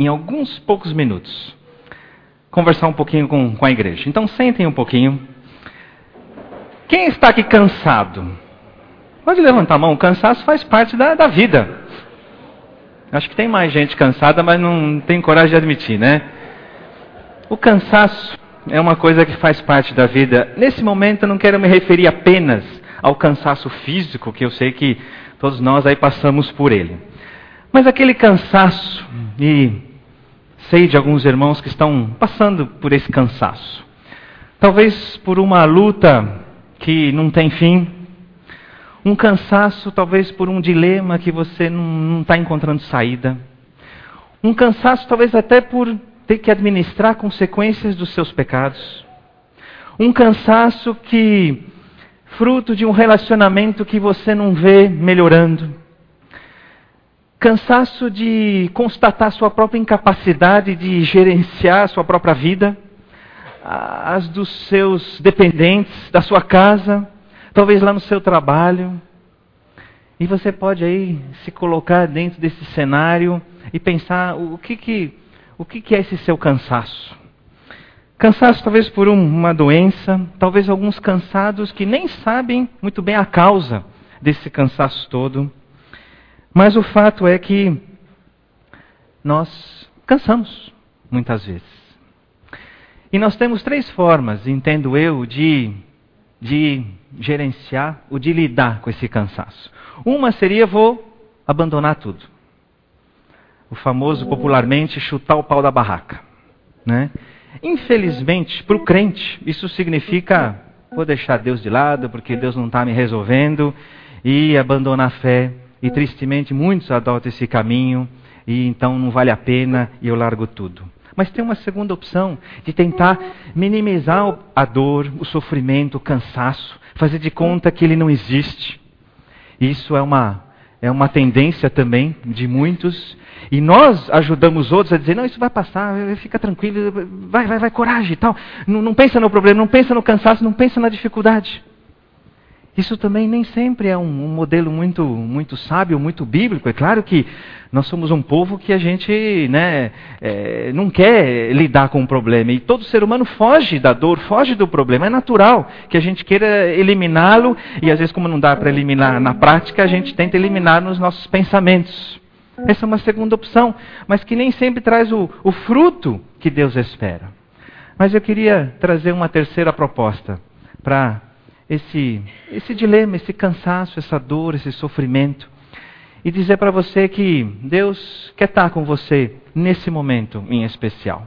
em alguns poucos minutos, conversar um pouquinho com a igreja. Então sentem um pouquinho. Quem está aqui cansado? Pode levantar a mão, o cansaço faz parte da vida. Acho que tem mais gente cansada, mas não tem coragem de admitir, né? O cansaço é uma coisa que faz parte da vida. Nesse momento eu não quero me referir apenas ao cansaço físico, que eu sei que todos nós aí passamos por ele. Mas aquele cansaço, e sei de alguns irmãos que estão passando por esse cansaço. Talvez por uma luta que não tem fim. Um cansaço, talvez por um dilema que você não está encontrando saída. Um cansaço, talvez até por ter que administrar consequências dos seus pecados. Um cansaço que, fruto de um relacionamento que você não vê melhorando. Cansaço de constatar sua própria incapacidade de gerenciar sua própria vida, as dos seus dependentes, da sua casa, talvez lá no seu trabalho. E você pode aí se colocar dentro desse cenário e pensar o que é esse seu cansaço. Cansaço talvez por uma doença, talvez alguns cansados que nem sabem muito bem a causa desse cansaço todo. Mas o fato é que nós cansamos muitas vezes. E nós temos 3 formas, entendo eu, de gerenciar ou de lidar com esse cansaço. Uma seria, vou abandonar tudo. O famoso, popularmente, chutar o pau da barraca, né? Infelizmente, para o crente, isso significa, vou deixar Deus de lado, porque Deus não está me resolvendo, e abandonar a fé. E tristemente, muitos adotam esse caminho, e então não vale a pena, e eu largo tudo. Mas tem uma segunda opção, de tentar minimizar a dor, o sofrimento, o cansaço, fazer de conta que ele não existe. Isso é uma tendência também de muitos. E nós ajudamos outros a dizer, não, isso vai passar, fica tranquilo, vai, coragem e tal. Não pensa no problema, não pensa no cansaço, não pensa na dificuldade. Isso também nem sempre é um modelo muito sábio, muito bíblico. É claro que nós somos um povo que a gente não quer lidar com o problema. E todo ser humano foge da dor, foge do problema. É natural que a gente queira eliminá-lo. E às vezes, como não dá para eliminar na prática, a gente tenta eliminar nos nossos pensamentos. Essa é uma segunda opção, mas que nem sempre traz o fruto que Deus espera. Mas eu queria trazer uma terceira proposta para esse dilema, esse cansaço, essa dor, esse sofrimento. E dizer para você que Deus quer estar com você nesse momento em especial.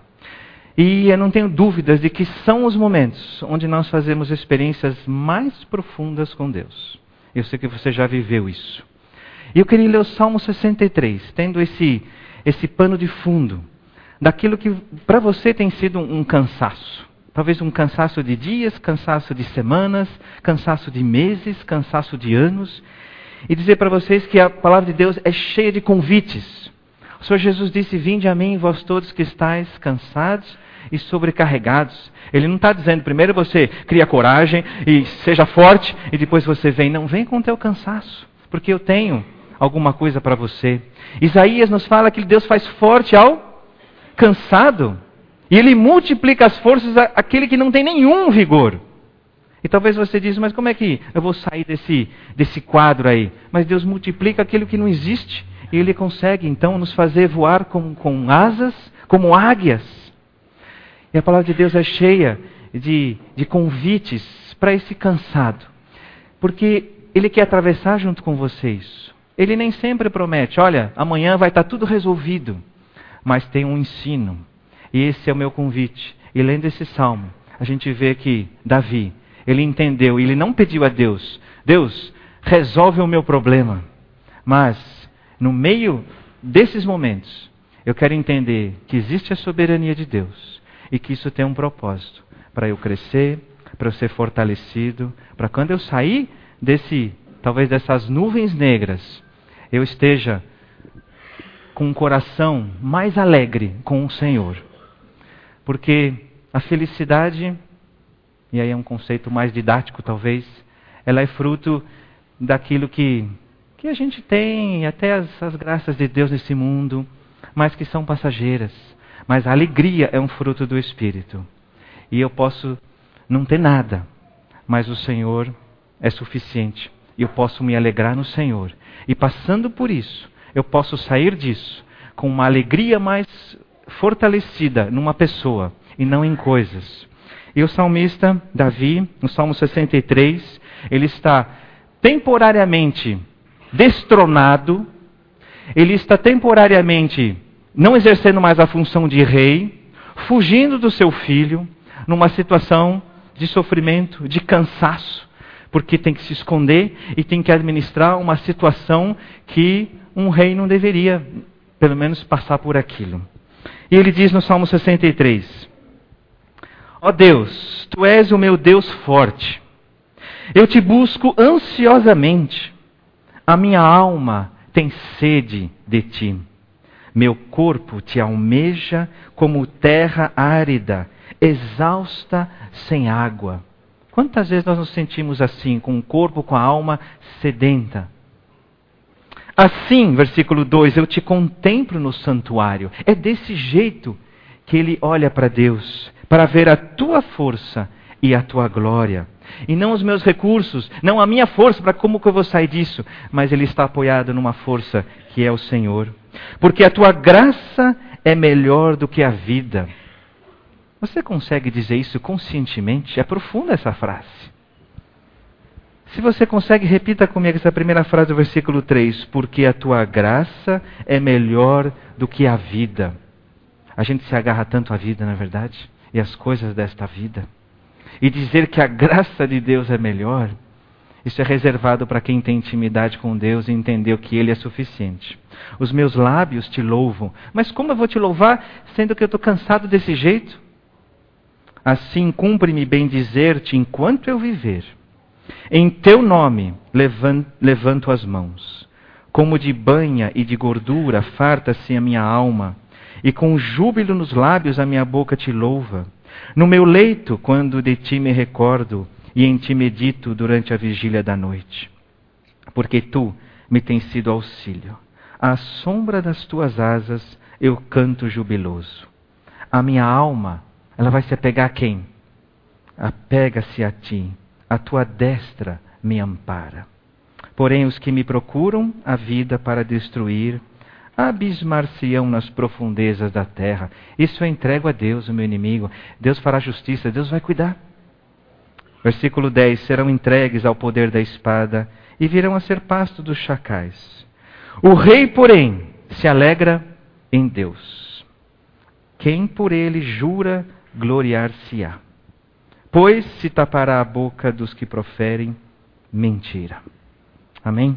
E eu não tenho dúvidas de que são os momentos onde nós fazemos experiências mais profundas com Deus. Eu sei que você já viveu isso. E eu queria ler o Salmo 63, tendo esse pano de fundo, daquilo que para você tem sido um cansaço. Talvez um cansaço de dias, cansaço de semanas, cansaço de meses, cansaço de anos. E dizer para vocês que a palavra de Deus é cheia de convites. O Senhor Jesus disse, vinde a mim, vós todos que estáis cansados e sobrecarregados. Ele não está dizendo, primeiro você cria coragem e seja forte, e depois você vem. Não, vem com o teu cansaço, porque eu tenho alguma coisa para você. Isaías nos fala que Deus faz forte ao cansado. E Ele multiplica as forças àquele que não tem nenhum vigor. E talvez você diz, mas como é que eu vou sair desse quadro aí? Mas Deus multiplica aquilo que não existe. E Ele consegue então nos fazer voar com asas, como águias. E a palavra de Deus é cheia de convites para esse cansado. Porque Ele quer atravessar junto com vocês. Ele nem sempre promete, olha, amanhã vai estar tudo resolvido. Mas tem um ensino. E esse é o meu convite. E lendo esse salmo, a gente vê que Davi, ele entendeu, ele não pediu a Deus, Deus, resolve o meu problema. Mas, no meio desses momentos, eu quero entender que existe a soberania de Deus. E que isso tem um propósito. Para eu crescer, para eu ser fortalecido, para quando eu sair talvez dessas nuvens negras, eu esteja com um coração mais alegre com o Senhor. Porque a felicidade, e aí é um conceito mais didático talvez, ela é fruto daquilo que a gente tem, até as graças de Deus nesse mundo, mas que são passageiras. Mas a alegria é um fruto do Espírito. E eu posso não ter nada, mas o Senhor é suficiente. E eu posso me alegrar no Senhor. E passando por isso, eu posso sair disso com uma alegria mais fortalecida numa pessoa e não em coisas. E o salmista Davi, no Salmo 63, ele está temporariamente destronado, ele está temporariamente não exercendo mais a função de rei, fugindo do seu filho, numa situação de sofrimento, de cansaço, porque tem que se esconder e tem que administrar uma situação que um rei não deveria, pelo menos, passar por aquilo. E ele diz no Salmo 63, ó Deus, Tu és o meu Deus forte, eu Te busco ansiosamente, a minha alma tem sede de Ti. Meu corpo Te almeja como terra árida, exausta sem água. Quantas vezes nós nos sentimos assim, com o corpo, com a alma sedenta? Assim, versículo 2, eu Te contemplo no santuário. É desse jeito que ele olha para Deus, para ver a Tua força e a Tua glória. E não os meus recursos, não a minha força, para como que eu vou sair disso, mas ele está apoiado numa força que é o Senhor. Porque a Tua graça é melhor do que a vida. Você consegue dizer isso conscientemente? É profunda essa frase. Se você consegue, repita comigo essa primeira frase do versículo 3. Porque a Tua graça é melhor do que a vida. A gente se agarra tanto à vida, não é verdade? E às coisas desta vida. E dizer que a graça de Deus é melhor, isso é reservado para quem tem intimidade com Deus e entendeu que Ele é suficiente. Os meus lábios Te louvam. Mas como eu vou Te louvar, sendo que eu estou cansado desse jeito? Assim cumpre-me bem dizer-Te enquanto eu viver. Em Teu nome levanto as mãos. Como de banha e de gordura farta-se a minha alma. E com júbilo nos lábios a minha boca Te louva. No meu leito, quando de Ti me recordo, e em Ti medito durante a vigília da noite. Porque Tu me tens sido auxílio. À sombra das Tuas asas eu canto jubiloso. A minha alma, ela vai se apegar a quem? Apega-se a Ti. A Tua destra me ampara. Porém, os que me procuram a vida para destruir, abismar-se-ão nas profundezas da terra. Isso eu entrego a Deus, o meu inimigo. Deus fará justiça, Deus vai cuidar. Versículo 10. Serão entregues ao poder da espada e virão a ser pasto dos chacais. O rei, porém, se alegra em Deus. Quem por ele jura, gloriar-se-á. Pois se tapará a boca dos que proferem mentira. Amém?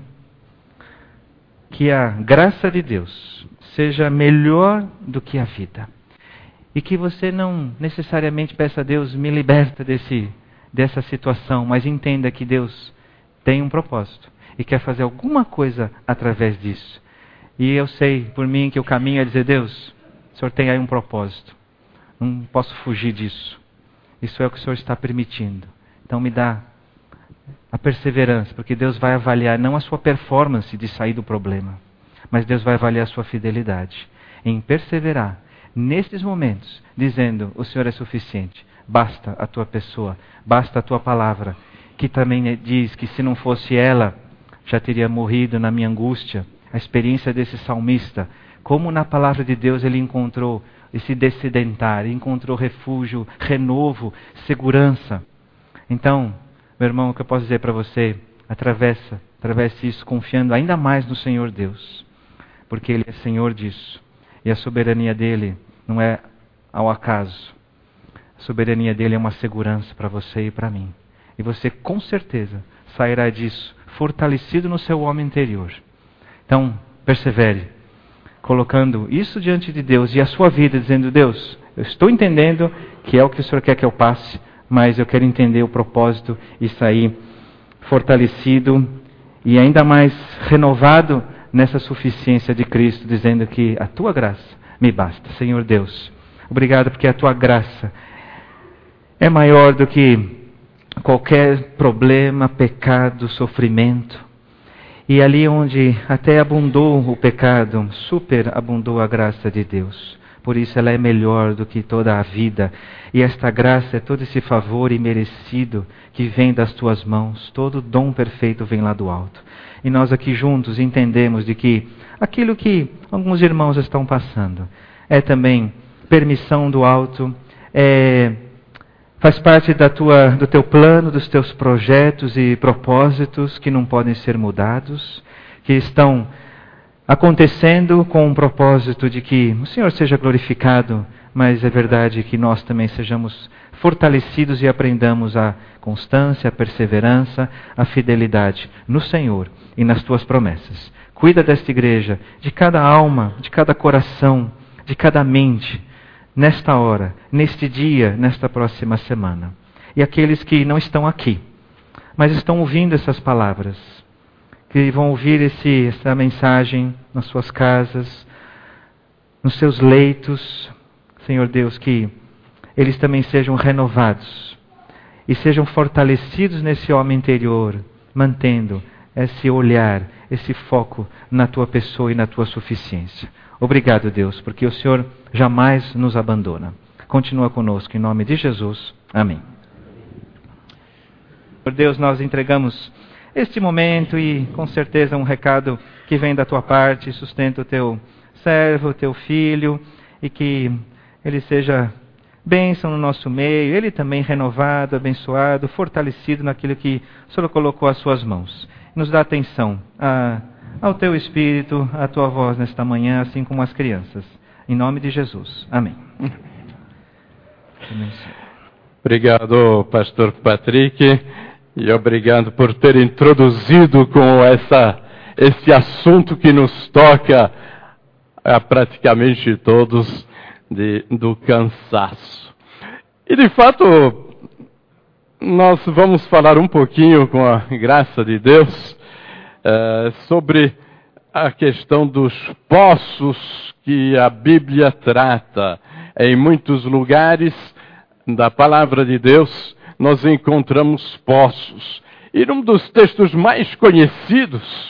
Que a graça de Deus seja melhor do que a vida. E que você não necessariamente peça a Deus, me liberta dessa situação, mas entenda que Deus tem um propósito e quer fazer alguma coisa através disso. E eu sei por mim que o caminho é dizer, Deus, o Senhor tem aí um propósito. Não posso fugir disso. Isso é o que o Senhor está permitindo. Então me dá a perseverança, porque Deus vai avaliar não a sua performance de sair do problema, mas Deus vai avaliar a sua fidelidade em perseverar nesses momentos, dizendo, o Senhor é suficiente, basta a Tua pessoa, basta a Tua palavra, que também diz que se não fosse ela, já teria morrido na minha angústia. A experiência desse salmista, como na palavra de Deus ele encontrou esse descedentar, encontrou refúgio, renovo, segurança. Então, meu irmão, o que eu posso dizer para você? Atravesse isso confiando ainda mais no Senhor Deus. Porque Ele é Senhor disso. E a soberania dEle não é ao acaso. A soberania dEle é uma segurança para você e para mim. E você com certeza sairá disso fortalecido no seu homem interior. Então, persevere. Colocando isso diante de Deus e a sua vida, dizendo, Deus, eu estou entendendo que é o que o Senhor quer que eu passe, mas eu quero entender o propósito e sair fortalecido e ainda mais renovado nessa suficiência de Cristo, dizendo que a Tua graça me basta. Senhor Deus, obrigado porque a Tua graça é maior do que qualquer problema, pecado, sofrimento. E ali onde até abundou o pecado, superabundou a graça de Deus. Por isso ela é melhor do que toda a vida. E esta graça é todo esse favor imerecido que vem das tuas mãos. Todo dom perfeito vem lá do alto. E nós aqui juntos entendemos de que aquilo que alguns irmãos estão passando é também permissão do alto, faz parte do teu plano, dos teus projetos e propósitos que não podem ser mudados, que estão acontecendo com um propósito de que o Senhor seja glorificado, mas é verdade que nós também sejamos fortalecidos e aprendamos a constância, a perseverança, a fidelidade no Senhor e nas tuas promessas. Cuida desta igreja, de cada alma, de cada coração, de cada mente, nesta hora, neste dia, nesta próxima semana. E aqueles que não estão aqui, mas estão ouvindo essas palavras, que vão ouvir essa mensagem nas suas casas, nos seus leitos, Senhor Deus, que eles também sejam renovados e sejam fortalecidos nesse homem interior, mantendo esse olhar, esse foco na tua pessoa e na tua suficiência. Obrigado, Deus, porque o Senhor jamais nos abandona. Continua conosco, em nome de Jesus. Amém. Por Deus, nós entregamos este momento e, com certeza, um recado que vem da tua parte, sustenta o teu servo, o teu filho, e que ele seja bênção no nosso meio, ele também renovado, abençoado, fortalecido naquilo que o Senhor colocou às suas mãos. Nos dá atenção ao teu Espírito, à tua voz nesta manhã, assim como as crianças. Em nome de Jesus. Amém. Obrigado, pastor Patrick, e obrigado por ter introduzido com esse assunto que nos toca a praticamente todos do cansaço. E de fato, nós vamos falar um pouquinho, com a graça de Deus, sobre a questão dos poços que a Bíblia trata. Em muitos lugares da palavra de Deus, nós encontramos poços. E num dos textos mais conhecidos,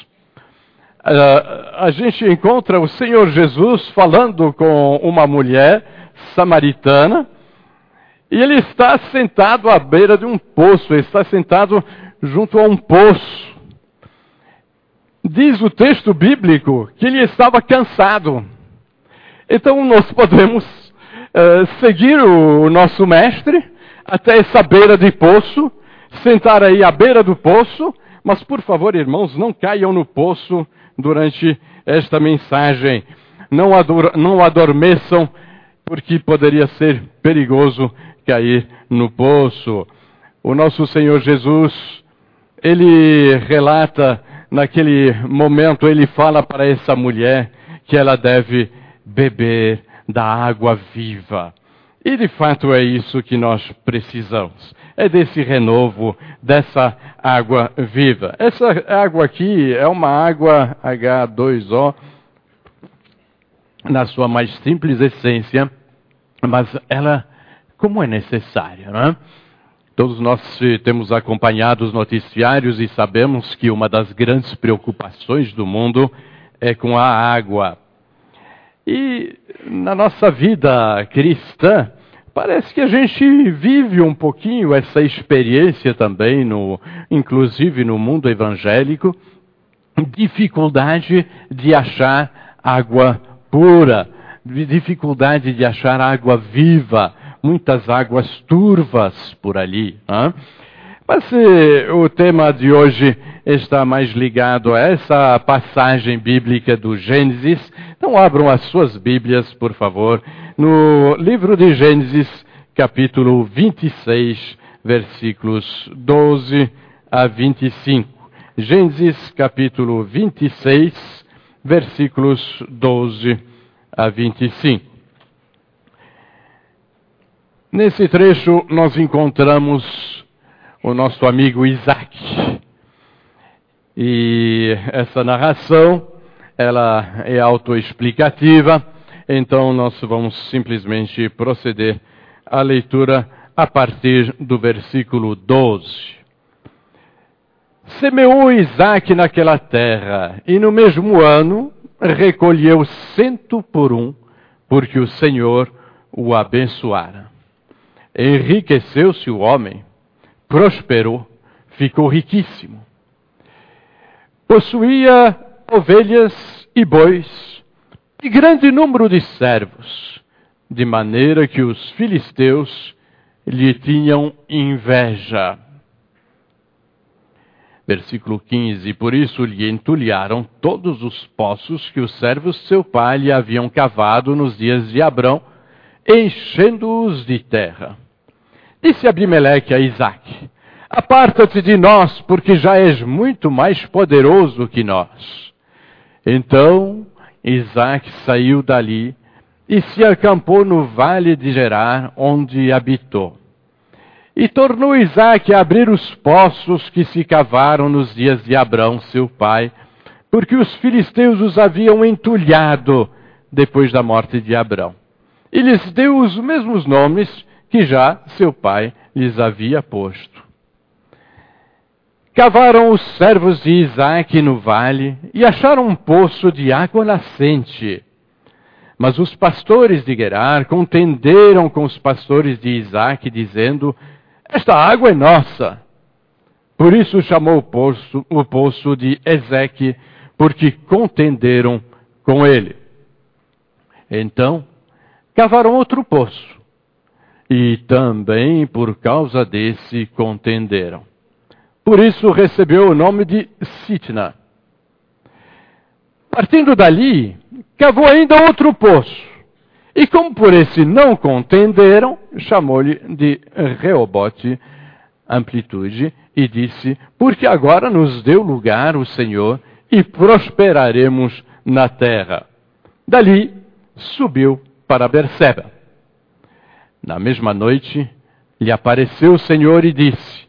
a gente encontra o Senhor Jesus falando com uma mulher samaritana, e ele está sentado à beira de um poço, ele está sentado junto a um poço. Diz o texto bíblico que ele estava cansado. Então nós podemos seguir o nosso mestre até essa beira de poço, sentar aí à beira do poço, mas por favor, irmãos, não caiam no poço durante esta mensagem. Não adormeçam, porque poderia ser perigoso cair no poço. O nosso Senhor Jesus, ele relata, naquele momento, ele fala para essa mulher que ela deve beber da água viva. E de fato é isso que nós precisamos. É desse renovo, dessa água viva. Essa água aqui é uma água H2O, na sua mais simples essência, mas ela, como é necessária, não é? Todos nós temos acompanhado os noticiários e sabemos que uma das grandes preocupações do mundo é com a água. E na nossa vida cristã, parece que a gente vive um pouquinho essa experiência também, inclusive no mundo evangélico, dificuldade de achar água pura, dificuldade de achar água viva, muitas águas turvas por ali. Hein? Mas o tema de hoje está mais ligado a essa passagem bíblica do Gênesis. Então abram as suas Bíblias, por favor, no livro de Gênesis, capítulo 26, versículos 12 a 25. Gênesis, capítulo 26, versículos 12 a 25. Nesse trecho nós encontramos o nosso amigo Isaac. E essa narração, ela é autoexplicativa, então nós vamos simplesmente proceder à leitura a partir do versículo 12. Semeou Isaque naquela terra, e no mesmo ano recolheu 100 por 1, porque o Senhor o abençoara. Enriqueceu-se o homem, prosperou, ficou riquíssimo. Possuía ovelhas e bois, e grande número de servos, de maneira que os filisteus lhe tinham inveja. Versículo 15, por isso lhe entulharam todos os poços que os servos de seu pai lhe haviam cavado nos dias de Abrão, enchendo-os de terra. Disse Abimeleque a Isaque: aparta-te de nós, porque já és muito mais poderoso que nós. Então Isaque saiu dali e se acampou no vale de Gerar, onde habitou. E tornou Isaque a abrir os poços que se cavaram nos dias de Abrão, seu pai, porque os filisteus os haviam entulhado depois da morte de Abrão. E lhes deu os mesmos nomes que já seu pai lhes havia posto. Cavaram os servos de Isaque no vale e acharam um poço de água nascente. Mas os pastores de Gerar contenderam com os pastores de Isaque, dizendo: esta água é nossa. Por isso chamou o poço de Ezeque, porque contenderam com ele. Então, cavaram outro poço, e também por causa desse contenderam. Por isso recebeu o nome de Sitna. Partindo dali, cavou ainda outro poço. E como por esse não contenderam, chamou-lhe de Reobote, amplitude, e disse: porque agora nos deu lugar o Senhor, e prosperaremos na terra. Dali subiu para Berseba. Na mesma noite, lhe apareceu o Senhor e disse: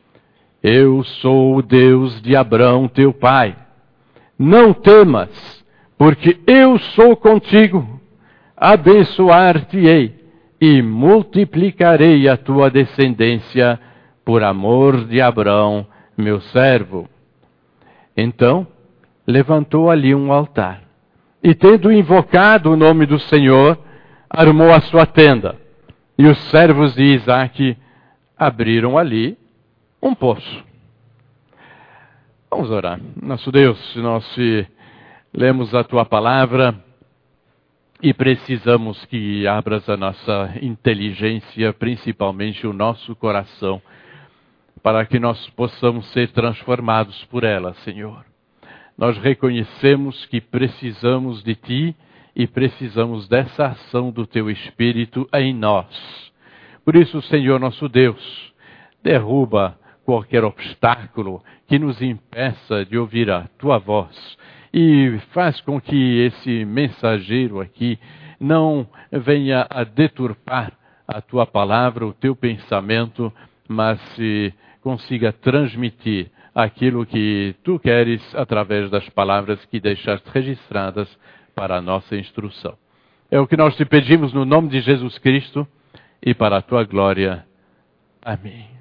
eu sou o Deus de Abrão, teu pai. Não temas, porque eu sou contigo. Abençoar-te-ei e multiplicarei a tua descendência por amor de Abrão, meu servo. Então, levantou ali um altar. E tendo invocado o nome do Senhor, armou a sua tenda. E os servos de Isaque abriram ali um poço. Vamos orar. Nosso Deus, nós lemos a tua palavra e precisamos que abras a nossa inteligência, principalmente o nosso coração, para que nós possamos ser transformados por ela, Senhor. Nós reconhecemos que precisamos de Ti e precisamos dessa ação do Teu Espírito em nós. Por isso, Senhor nosso Deus, derruba qualquer obstáculo que nos impeça de ouvir a Tua voz e faz com que esse mensageiro aqui não venha a deturpar a Tua palavra, o Teu pensamento, mas se consiga transmitir aquilo que Tu queres através das palavras que deixaste registradas para a nossa instrução. É o que nós te pedimos no nome de Jesus Cristo e para a Tua glória. Amém.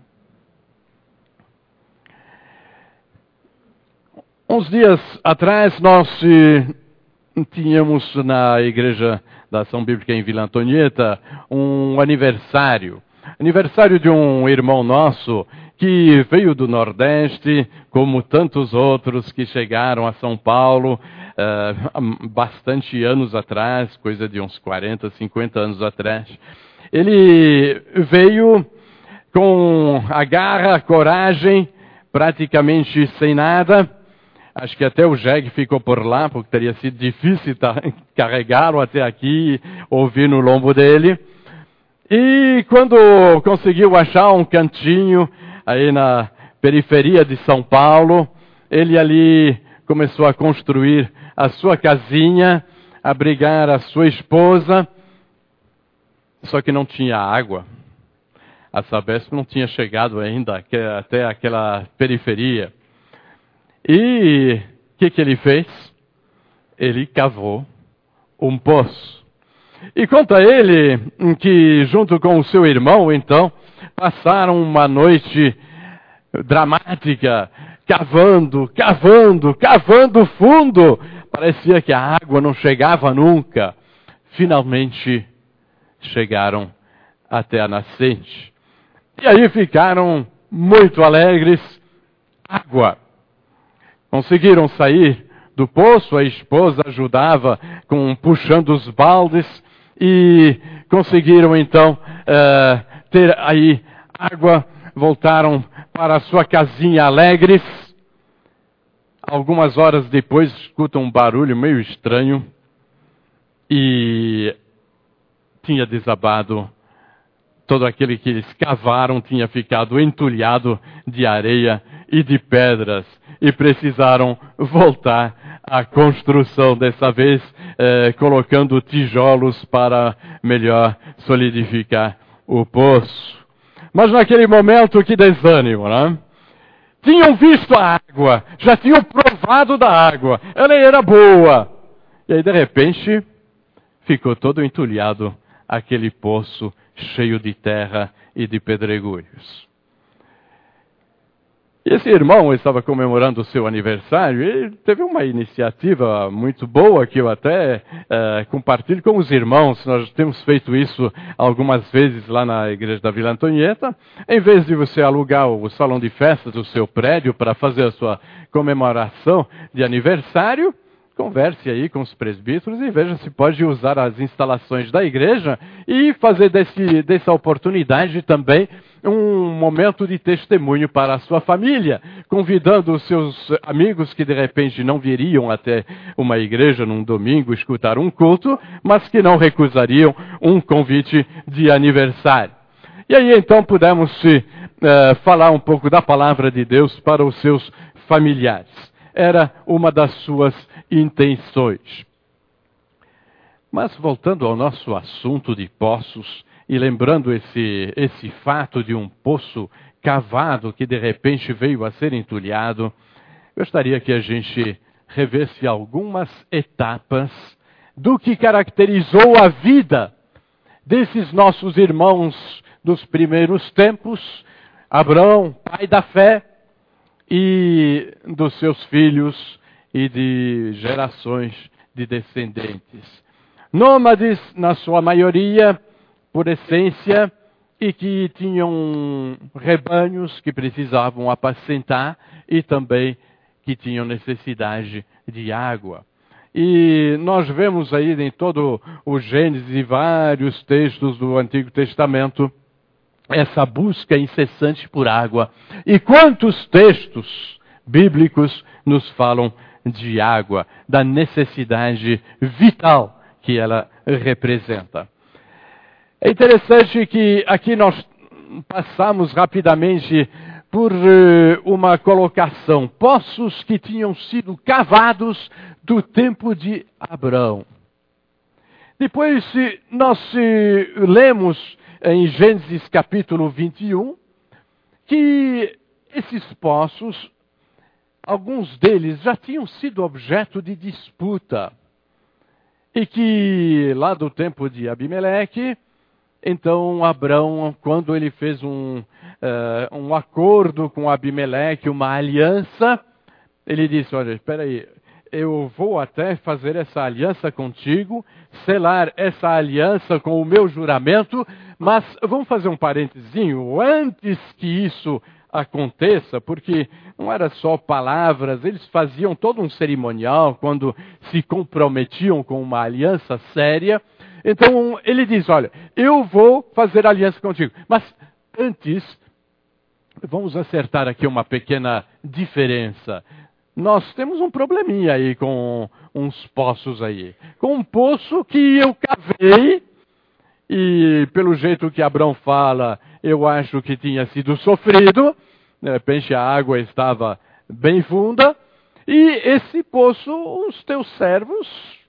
Uns dias atrás nós tínhamos na Igreja da Ação Bíblica em Vila Antonieta um aniversário de um irmão nosso que veio do Nordeste, como tantos outros que chegaram a São Paulo há bastante anos atrás, coisa de uns 40, 50 anos atrás. Ele veio com a garra, a coragem, praticamente sem nada. Acho que até o jegue ficou por lá, porque teria sido difícil carregá-lo até aqui, ouvir no lombo dele. E quando conseguiu achar um cantinho aí na periferia de São Paulo, ele ali começou a construir a sua casinha, abrigar a sua esposa, só que não tinha água. A Sabesp não tinha chegado ainda até aquela periferia. E o que ele fez? Ele cavou um poço. E conta ele que junto com o seu irmão, então, passaram uma noite dramática cavando, cavando, cavando fundo. Parecia que a água não chegava nunca. Finalmente chegaram até a nascente. E aí ficaram muito alegres. Água. Conseguiram sair do poço, a esposa ajudava puxando os baldes e conseguiram então ter aí água, voltaram para a sua casinha alegres. Algumas horas depois escutam um barulho meio estranho e tinha desabado. Todo aquele que eles cavaram tinha ficado entulhado de areia e de pedras e precisaram voltar à construção, dessa vez colocando tijolos para melhor solidificar o poço. Mas naquele momento, que desânimo, né? Tinham visto a água, já tinham provado da água, ela era boa. E aí, de repente, ficou todo entulhado aquele poço cheio de terra e de pedregulhos. E esse irmão estava comemorando o seu aniversário e teve uma iniciativa muito boa que eu até compartilho com os irmãos. Nós temos feito isso algumas vezes lá na igreja da Vila Antonieta. Em vez de você alugar o salão de festas do seu prédio para fazer a sua comemoração de aniversário, converse aí com os presbíteros e veja se pode usar as instalações da igreja e fazer dessa oportunidade também um momento de testemunho para a sua família, convidando os seus amigos que de repente não viriam até uma igreja num domingo escutar um culto, mas que não recusariam um convite de aniversário. E aí então pudemos falar um pouco da palavra de Deus para os seus familiares. Era uma das suas intenções. Mas voltando ao nosso assunto de poços, e lembrando esse fato de um poço cavado que de repente veio a ser entulhado, gostaria que a gente revesse algumas etapas do que caracterizou a vida desses nossos irmãos dos primeiros tempos, Abraão, pai da fé, e dos seus filhos e de gerações de descendentes. Nômades, na sua maioria, por essência, e que tinham rebanhos que precisavam apacentar e também que tinham necessidade de água. E nós vemos aí em todo o Gênesis e vários textos do Antigo Testamento essa busca incessante por água. E quantos textos bíblicos nos falam de água, da necessidade vital que ela representa. É interessante que aqui nós passamos rapidamente por uma colocação. Poços que tinham sido cavados do tempo de Abraão. Depois nós lemos em Gênesis capítulo 21 que esses poços, alguns deles já tinham sido objeto de disputa. E que lá do tempo de Abimeleque, então Abraão, quando ele fez um acordo com Abimeleque, uma aliança, ele disse, olha, espera aí, eu vou até fazer essa aliança contigo, selar essa aliança com o meu juramento, mas vamos fazer um parentezinho, antes que isso aconteça, porque não era só palavras, eles faziam todo um cerimonial quando se comprometiam com uma aliança séria. Então ele diz, olha, eu vou fazer aliança contigo, mas antes, vamos acertar aqui uma pequena diferença. Nós temos um probleminha aí com uns poços aí. Com um poço que eu cavei, e pelo jeito que Abraão fala, eu acho que tinha sido sofrido. De repente a água estava bem funda. E esse poço, os teus servos,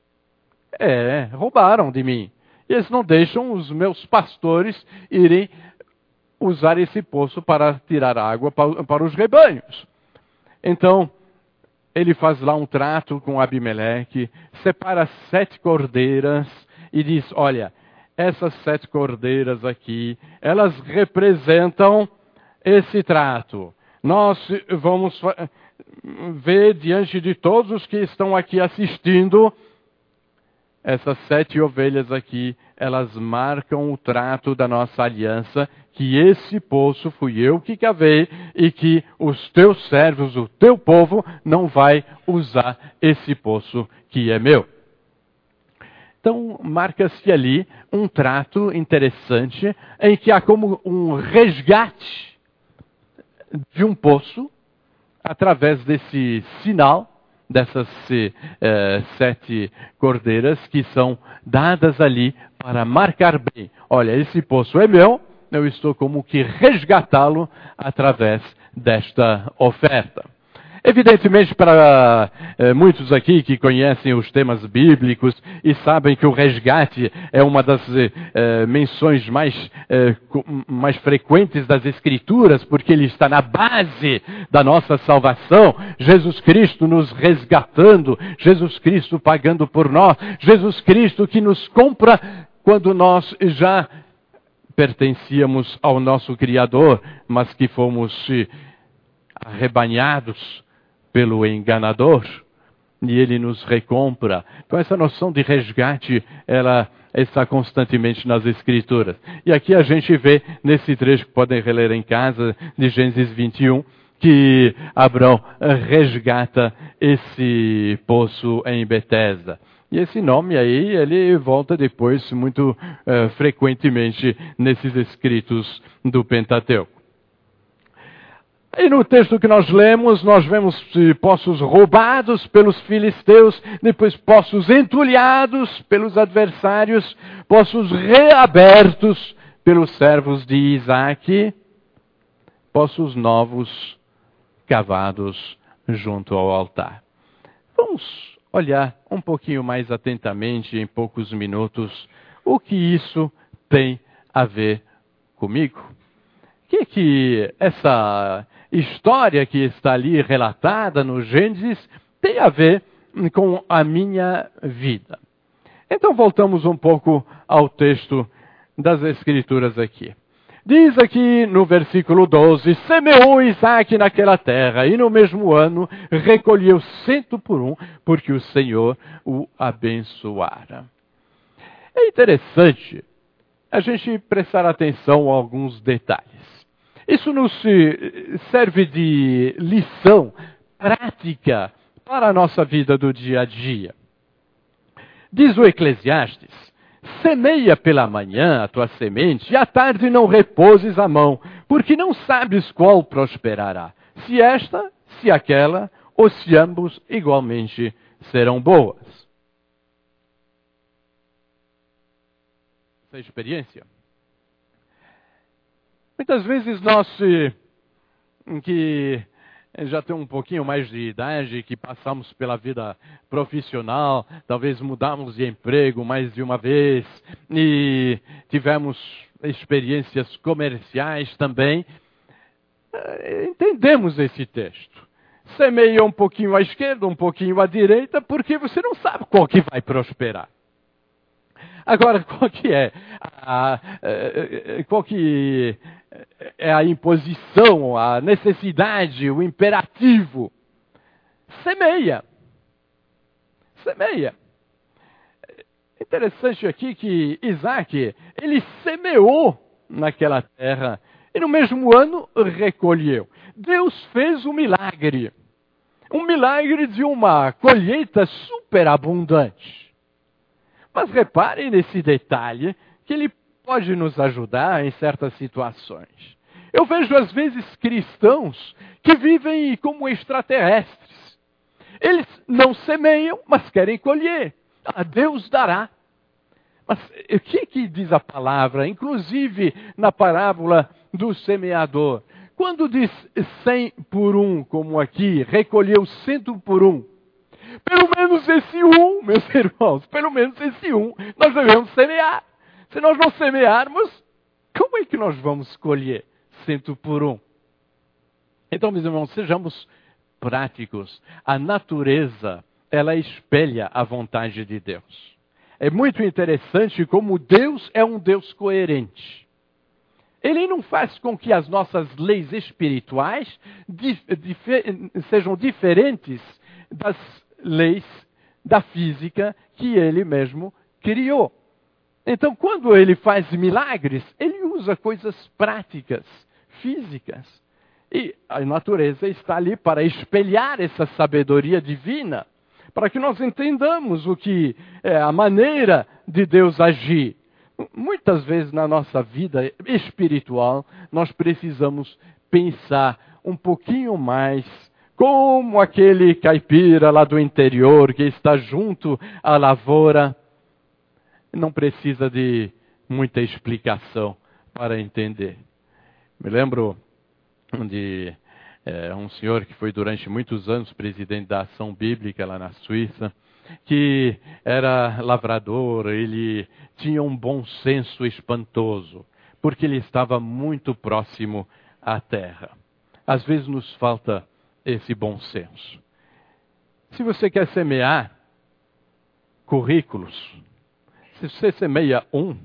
roubaram de mim. Eles não deixam os meus pastores irem usar esse poço para tirar água para os rebanhos. Então, ele faz lá um trato com Abimeleque, separa 7 cordeiras e diz, olha, essas 7 cordeiras aqui, elas representam esse trato. Nós vamos ver diante de todos os que estão aqui assistindo, essas 7 ovelhas aqui, elas marcam o trato da nossa aliança, que esse poço fui eu que cavei e que os teus servos, o teu povo, não vai usar esse poço que é meu. Então, marca-se ali um trato interessante em que há como um resgate de um poço através desse sinal, dessas 7 cordeiras que são dadas ali para marcar bem. Olha, esse poço é meu, eu estou como que resgatá-lo através desta oferta. Evidentemente, para muitos aqui que conhecem os temas bíblicos e sabem que o resgate é uma das menções mais frequentes das Escrituras, porque ele está na base da nossa salvação, Jesus Cristo nos resgatando, Jesus Cristo pagando por nós, Jesus Cristo que nos compra quando nós já pertencíamos ao nosso Criador, mas que fomos arrebanhados pelo enganador, e ele nos recompra. Então essa noção de resgate, ela está constantemente nas Escrituras. E aqui a gente vê, nesse trecho que podem reler em casa, de Gênesis 21, que Abrão resgata esse poço em Betesda. E esse nome aí, ele volta depois muito frequentemente nesses escritos do Pentateuco. E no texto que nós lemos, nós vemos poços roubados pelos filisteus, depois poços entulhados pelos adversários, poços reabertos pelos servos de Isaac, poços novos cavados junto ao altar. Vamos olhar um pouquinho mais atentamente, em poucos minutos, o que isso tem a ver comigo. O que essa história que está ali relatada no Gênesis tem a ver com a minha vida. Então voltamos um pouco ao texto das Escrituras aqui. Diz aqui no versículo 12, semeou Isaac naquela terra, e no mesmo ano recolheu 100 por 1, porque o Senhor o abençoara. É interessante a gente prestar atenção a alguns detalhes. Isso nos serve de lição prática para a nossa vida do dia a dia. Diz o Eclesiastes, semeia pela manhã a tua semente, e à tarde não repouses a mão, porque não sabes qual prosperará, se esta, se aquela, ou se ambos igualmente serão boas. Essa experiência. Muitas vezes nós, que já temos um pouquinho mais de idade, que passamos pela vida profissional, talvez mudamos de emprego mais de uma vez, e tivemos experiências comerciais também, entendemos esse texto. Semeia um pouquinho à esquerda, um pouquinho à direita, porque você não sabe qual que vai prosperar. Agora, qual que é a imposição, a necessidade, o imperativo? Semeia. Semeia. Interessante aqui que Isaac, ele semeou naquela terra e no mesmo ano recolheu. Deus fez um milagre de uma colheita superabundante. Mas reparem nesse detalhe que ele pode nos ajudar em certas situações. Eu vejo às vezes cristãos que vivem como extraterrestres. Eles não semeiam, mas querem colher. Deus dará. Mas o que diz a palavra? Inclusive na parábola do semeador. Quando diz 100 por 1, como aqui, recolheu 100 por 1. Pelo menos esse meus irmãos, pelo menos esse nós devemos semear. Se nós não semearmos, como é que nós vamos colher 100 por 1? Então, meus irmãos, sejamos práticos. A natureza, ela espelha a vontade de Deus. É muito interessante como Deus é um Deus coerente. Ele não faz com que as nossas leis espirituais sejam diferentes das leis da física que ele mesmo criou. Então, quando ele faz milagres, ele usa coisas práticas, físicas. E a natureza está ali para espelhar essa sabedoria divina, para que nós entendamos o que é a maneira de Deus agir. Muitas vezes na nossa vida espiritual, nós precisamos pensar um pouquinho mais como aquele caipira lá do interior que está junto à lavoura. Não precisa de muita explicação para entender. Me lembro de um senhor que foi durante muitos anos presidente da Ação Bíblica lá na Suíça, que era lavrador, ele tinha um bom senso espantoso, porque ele estava muito próximo à terra. Às vezes nos falta esse bom senso. Se você quer semear currículos, se você semeia 1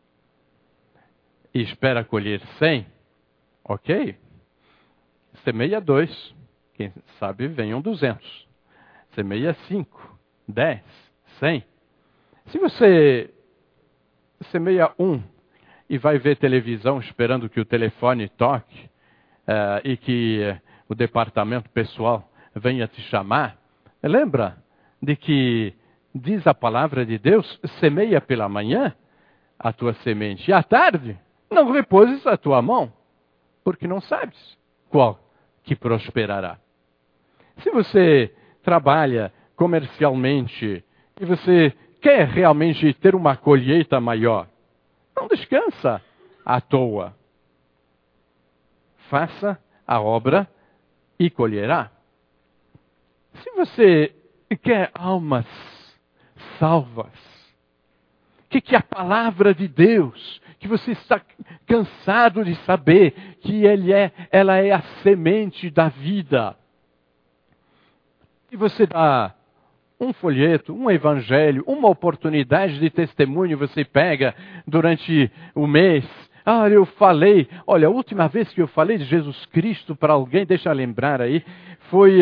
e espera colher 100, ok? Semeia 2, quem sabe venham 200. Semeia 5, 10, 100. Se você semeia 1 e vai ver televisão esperando que o telefone toque e que o departamento pessoal venha te chamar, lembra de que diz a palavra de Deus, semeia pela manhã a tua semente, e à tarde não repouses a tua mão, porque não sabes qual que prosperará. Se você trabalha comercialmente e você quer realmente ter uma colheita maior, não descansa à toa. Faça a obra e colherá. Se você quer almas salvas, que a palavra de Deus, que você está cansado de saber que ela é a semente da vida. E você dá um folheto, um evangelho, uma oportunidade de testemunho, você pega durante o mês. Olha, a última vez que eu falei de Jesus Cristo para alguém, deixa eu lembrar aí, foi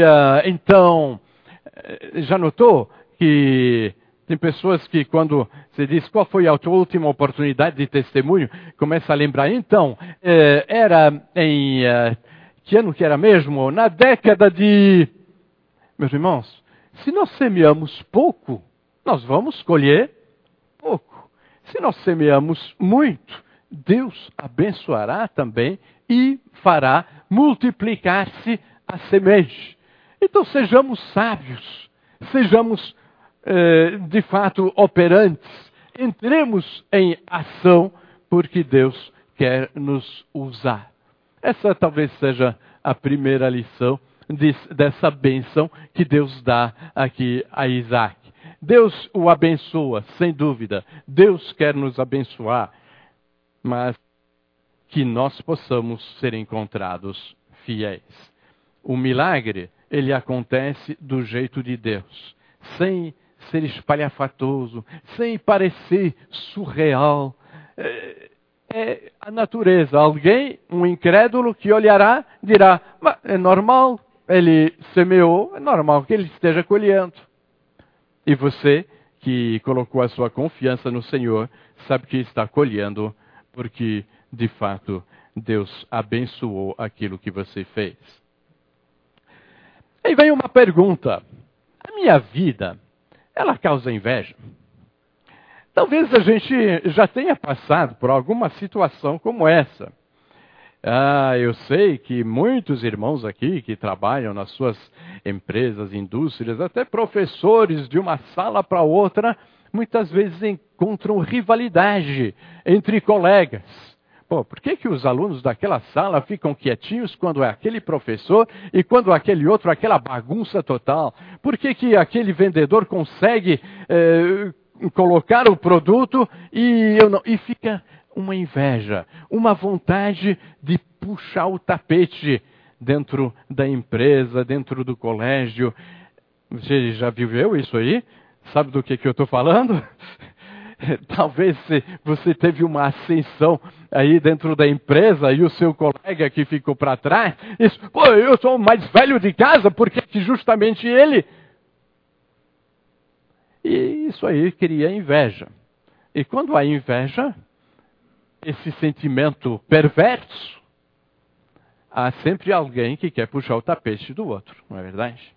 já notou que tem pessoas que quando você diz qual foi a tua última oportunidade de testemunho, começa a lembrar. Então, era em, que ano que era mesmo? Na década de... Meus irmãos, se nós semeamos pouco, nós vamos colher pouco. Se nós semeamos muito, Deus abençoará também e fará multiplicar-se a semente. Então sejamos sábios, sejamos de fato operantes, entremos em ação, porque Deus quer nos usar. Essa talvez seja a primeira lição dessa bênção que Deus dá aqui a Isaac. Deus o abençoa, sem dúvida. Deus quer nos abençoar, mas que nós possamos ser encontrados fiéis. O milagre, ele acontece do jeito de Deus, sem ser espalhafatoso, sem parecer surreal. É a natureza. Alguém, um incrédulo que olhará, dirá, mas é normal, ele semeou, é normal que ele esteja colhendo. E você, que colocou a sua confiança no Senhor, sabe que está colhendo, porque, de fato, Deus abençoou aquilo que você fez. Aí vem uma pergunta. A minha vida, ela causa inveja? Talvez a gente já tenha passado por alguma situação como essa. Eu sei que muitos irmãos aqui que trabalham nas suas empresas, indústrias, até professores de uma sala para outra, muitas vezes encontram rivalidade entre colegas. Por que os alunos daquela sala ficam quietinhos quando é aquele professor e quando aquele outro, aquela bagunça total? Por que aquele vendedor consegue colocar o produto e eu não? E fica uma inveja, uma vontade de puxar o tapete dentro da empresa, dentro do colégio. Você já viveu isso aí? Sabe do que eu estou falando? Talvez você teve uma ascensão aí dentro da empresa e o seu colega que ficou para trás disse, pô, eu sou o mais velho de casa, porque que justamente ele... E isso aí cria inveja. E quando há inveja, esse sentimento perverso, há sempre alguém que quer puxar o tapete do outro, não é verdade?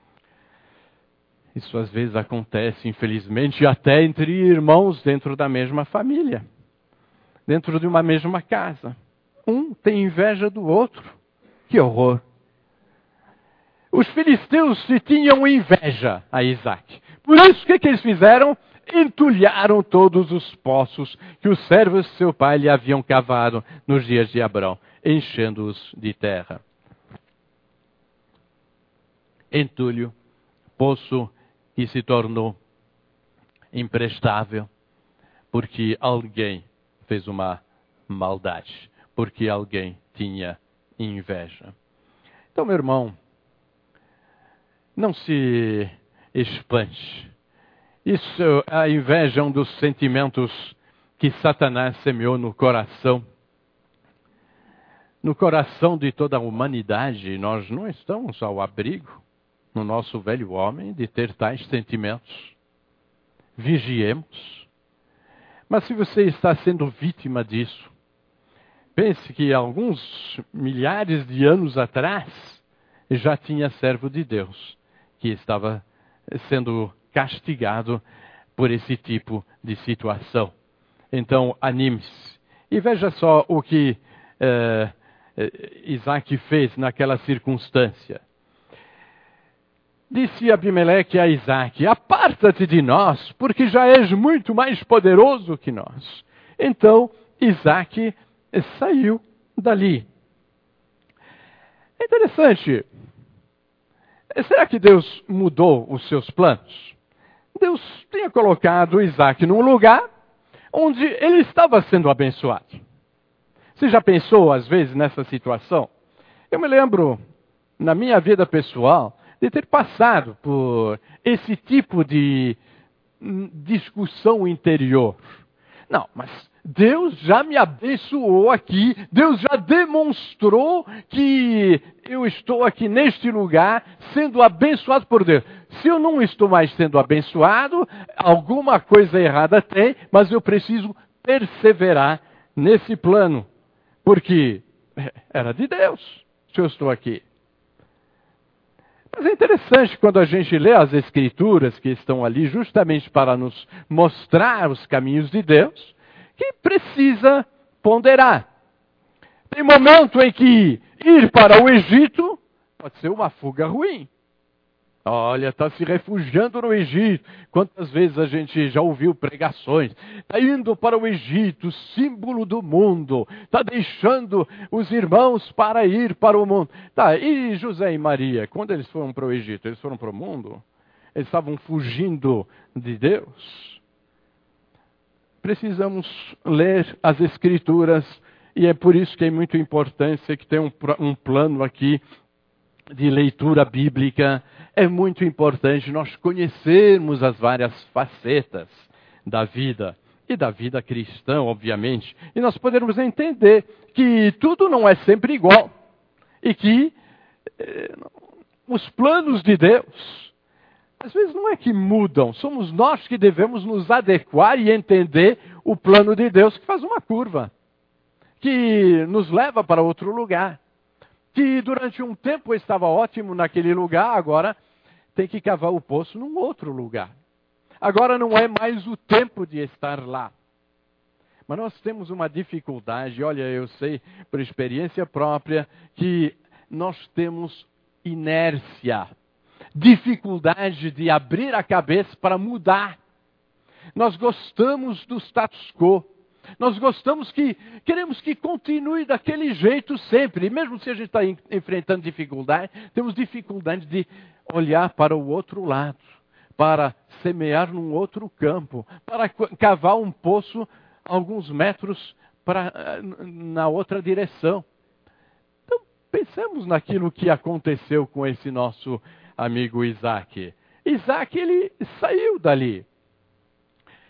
Isso às vezes acontece, infelizmente, até entre irmãos dentro da mesma família, dentro de uma mesma casa. Um tem inveja do outro. Que horror! Os filisteus se tinham inveja a Isaac. Por isso, o que eles fizeram? Entulharam todos os poços que os servos de seu pai lhe haviam cavado nos dias de Abrão, enchendo-os de terra. Entulho, poço que se tornou imprestável, porque alguém fez uma maldade, porque alguém tinha inveja. Então, meu irmão, não se espante. Isso, a inveja é um dos sentimentos que Satanás semeou no coração de toda a humanidade. Nós não estamos ao abrigo, no nosso velho homem, de ter tais sentimentos. Vigiemos. Mas se você está sendo vítima disso, pense que alguns milhares de anos atrás, já tinha servo de Deus que estava sendo castigado por esse tipo de situação. Então, anime-se. E veja só o que Isaac fez naquela circunstância. Disse Abimeleque a Isaac, aparta-te de nós, porque já és muito mais poderoso que nós. Então, Isaac saiu dali. É interessante. Será que Deus mudou os seus planos? Deus tinha colocado Isaac num lugar onde ele estava sendo abençoado. Você já pensou, às vezes, nessa situação? Eu me lembro, na minha vida pessoal, de ter passado por esse tipo de discussão interior. Não, mas Deus já me abençoou aqui, Deus já demonstrou que eu estou aqui neste lugar sendo abençoado por Deus. Se eu não estou mais sendo abençoado, alguma coisa errada tem, mas eu preciso perseverar nesse plano, porque era de Deus se eu estou aqui. Mas é interessante quando a gente lê as Escrituras que estão ali justamente para nos mostrar os caminhos de Deus, que precisa ponderar. Tem momento em que ir para o Egito pode ser uma fuga ruim. Olha, está se refugiando no Egito. Quantas vezes a gente já ouviu pregações? Está indo para o Egito, símbolo do mundo. Está deixando os irmãos para ir para o mundo. Tá, e José e Maria, quando eles foram para o Egito, eles foram para o mundo? Eles estavam fugindo de Deus? Precisamos ler as Escrituras e é por isso que é muito importante que tem um plano aqui de leitura bíblica. É muito importante nós conhecermos as várias facetas da vida e da vida cristã, obviamente, e nós podermos entender que tudo não é sempre igual e que os planos de Deus às vezes não é que mudam, somos nós que devemos nos adequar e entender o plano de Deus que faz uma curva, que nos leva para outro lugar, que durante um tempo estava ótimo naquele lugar, agora tem que cavar o poço num outro lugar. Agora não é mais o tempo de estar lá. Mas nós temos uma dificuldade, olha, eu sei por experiência própria, que nós temos inércia, dificuldade de abrir a cabeça para mudar. Nós gostamos do status quo. Nós queremos que continue daquele jeito sempre. E mesmo se a gente está enfrentando dificuldade, temos dificuldade de olhar para o outro lado, para semear num outro campo, para cavar um poço alguns metros na outra direção. Então, pensemos naquilo que aconteceu com esse nosso amigo Isaac. Isaac, ele saiu dali.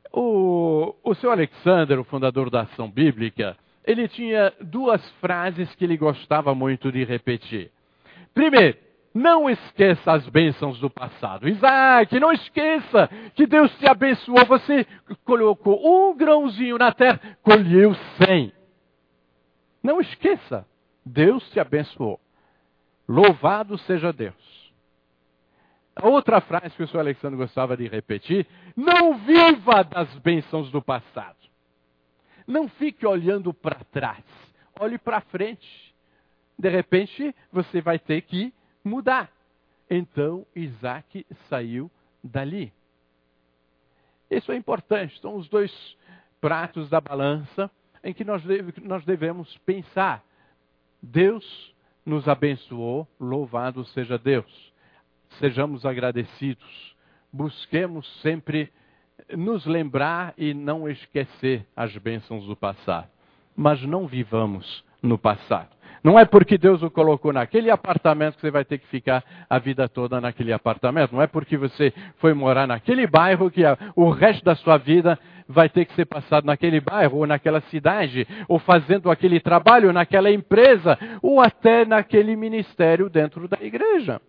O seu Alexander, o fundador da Ação Bíblica, ele tinha duas frases que ele gostava muito de repetir. Primeiro, não esqueça as bênçãos do passado. Isaac, não esqueça que Deus te abençoou. Você colocou um grãozinho na terra, colheu 100. Não esqueça, Deus te abençoou. Louvado seja Deus. A outra frase que o senhor Alexandre gostava de repetir: não viva das bênçãos do passado. Não fique olhando para trás. Olhe para frente. De repente, você vai ter que mudar. Então, Isaac saiu dali. Isso é importante. São os dois pratos da balança em que nós devemos pensar. Deus nos abençoou, louvado seja Deus. Sejamos agradecidos. Busquemos sempre nos lembrar e não esquecer as bênçãos do passado. Mas não vivamos no passado. Não é porque Deus o colocou naquele apartamento que você vai ter que ficar a vida toda naquele apartamento. Não é porque você foi morar naquele bairro que o resto da sua vida vai ter que ser passado naquele bairro, ou naquela cidade, ou fazendo aquele trabalho naquela empresa, ou até naquele ministério dentro da igreja.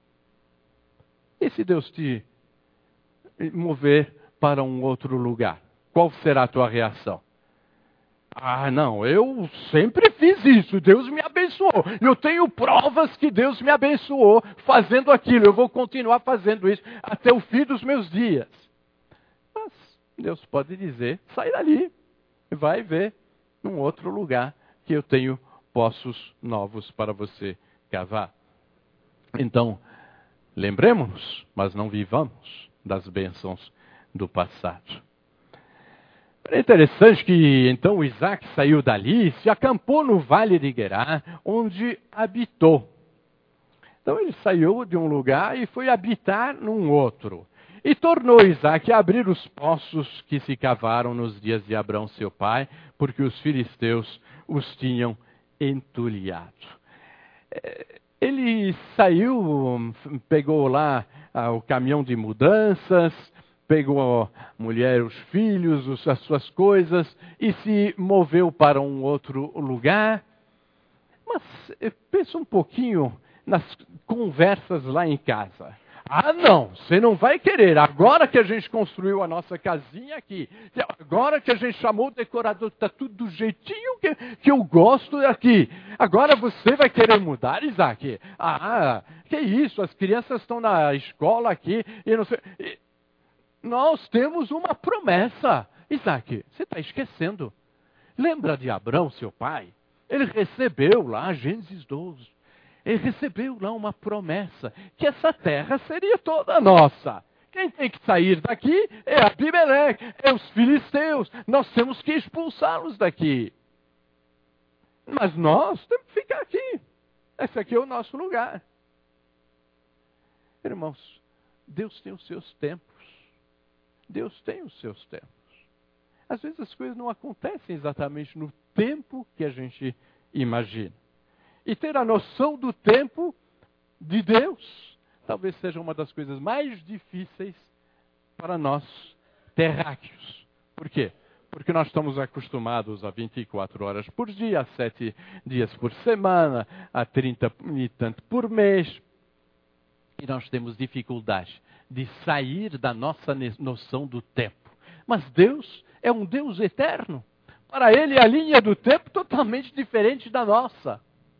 E se Deus te mover para um outro lugar, qual será a tua reação? Ah, não, eu sempre fiz isso, Deus me abençoou. Eu tenho provas que Deus me abençoou fazendo aquilo. Eu vou continuar fazendo isso até o fim dos meus dias. Mas Deus pode dizer, sai dali, vai ver num outro lugar que eu tenho poços novos para você cavar. Então, lembremos-nos, mas não vivamos das bênçãos do passado. É interessante que então Isaac saiu dali e se acampou no vale de Gerar, onde habitou. Então ele saiu de um lugar e foi habitar num outro. E tornou Isaac a abrir os poços que se cavaram nos dias de Abrão, seu pai, porque os filisteus os tinham entulhado. Ele saiu, pegou lá o caminhão de mudanças, pegou a mulher, os filhos, as suas coisas e se moveu para um outro lugar. Mas pensa um pouquinho nas conversas lá em casa. Ah, não, você não vai querer. Agora que a gente construiu a nossa casinha aqui, agora que a gente chamou o decorador, está tudo do jeitinho que eu gosto aqui. Agora você vai querer mudar, Isaac? Ah, que isso, as crianças estão na escola aqui e não sei. Nós temos uma promessa. Isaac, você está esquecendo. Lembra de Abrão, seu pai? Ele recebeu lá, Gênesis 12. Ele recebeu lá uma promessa, que essa terra seria toda nossa. Quem tem que sair daqui é Abimeleque, é os filisteus. Nós temos que expulsá-los daqui. Mas nós temos que ficar aqui. Esse aqui é o nosso lugar. Irmãos, Deus tem os seus tempos. Deus tem os seus tempos. Às vezes as coisas não acontecem exatamente no tempo que a gente imagina. E ter a noção do tempo de Deus talvez seja uma das coisas mais difíceis para nós terráqueos. Por quê? Porque nós estamos acostumados a 24 horas por dia, a 7 dias por semana, a 30 e tanto por mês. E nós temos dificuldade de sair da nossa noção do tempo. Mas Deus é um Deus eterno. Para Ele, a linha do tempo é totalmente diferente da nossa.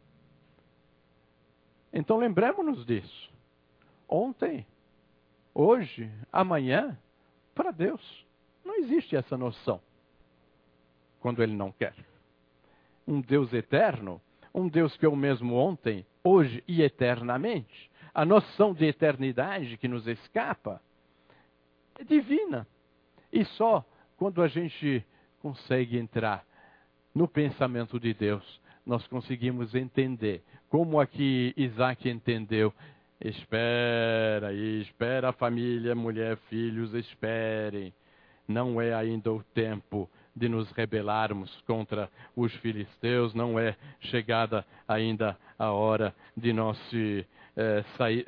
Então lembremos-nos disso. Ontem, hoje, amanhã, para Deus, não existe essa noção. Quando Ele não quer. Um Deus eterno, um Deus que é o mesmo ontem, hoje e eternamente. A noção de eternidade que nos escapa é divina. E só quando a gente consegue entrar no pensamento de Deus, nós conseguimos entender, como aqui Isaac entendeu. Espera a família, mulher, filhos, esperem. Não é ainda o tempo de nos rebelarmos contra os filisteus, não é chegada ainda a hora de nós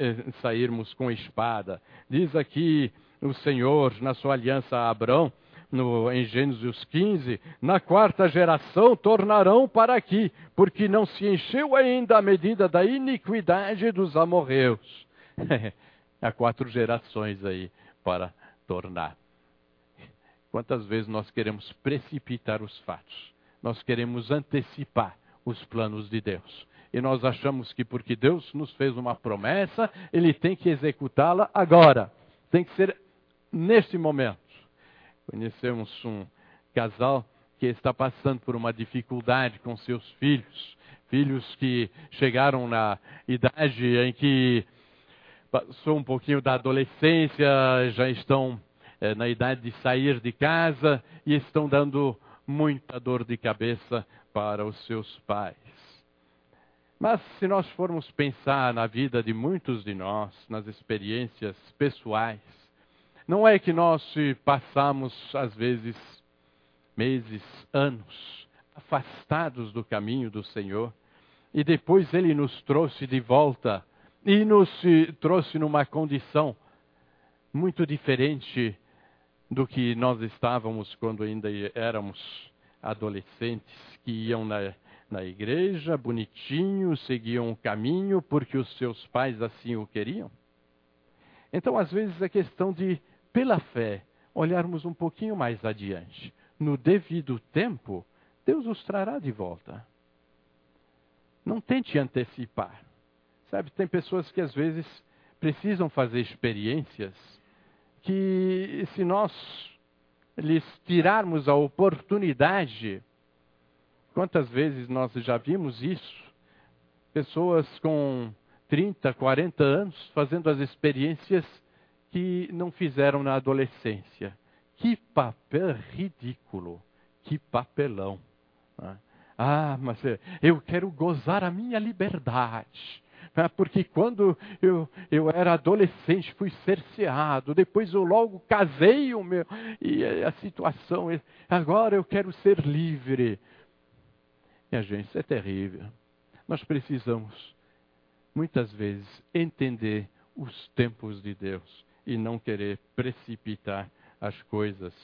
sairmos com espada. Diz aqui o Senhor, na sua aliança a Abrão, em Gênesis 15, na 4ª geração tornarão para aqui, porque não se encheu ainda a medida da iniquidade dos amorreus. Há 4 gerações aí para tornar. Quantas vezes nós queremos precipitar os fatos? Nós queremos antecipar os planos de Deus. E nós achamos que porque Deus nos fez uma promessa, Ele tem que executá-la agora. Tem que ser neste momento. Conhecemos um casal que está passando por uma dificuldade com seus filhos. Filhos que chegaram na idade em que passou um pouquinho da adolescência, já estão na idade de sair de casa e estão dando muita dor de cabeça para os seus pais. Mas se nós formos pensar na vida de muitos de nós, nas experiências pessoais, não é que nós passamos, às vezes, meses, anos, afastados do caminho do Senhor, e depois Ele nos trouxe de volta, e nos trouxe numa condição muito diferente do que nós estávamos quando ainda éramos adolescentes, que iam na igreja, bonitinho, seguiam o caminho porque os seus pais assim o queriam. Então, às vezes, é questão de, pela fé, olharmos um pouquinho mais adiante. No devido tempo, Deus os trará de volta. Não tente antecipar. Sabe, tem pessoas que às vezes precisam fazer experiências que, se nós lhes tirarmos a oportunidade, quantas vezes nós já vimos isso? Pessoas com 30, 40 anos fazendo as experiências que não fizeram na adolescência. Que papel ridículo, que papelão. Ah, mas eu quero gozar a minha liberdade. Porque quando eu era adolescente fui cerceado, depois eu logo casei e a situação, agora eu quero ser livre. Minha gente, isso é terrível. Nós precisamos, muitas vezes, entender os tempos de Deus e não querer precipitar as coisas.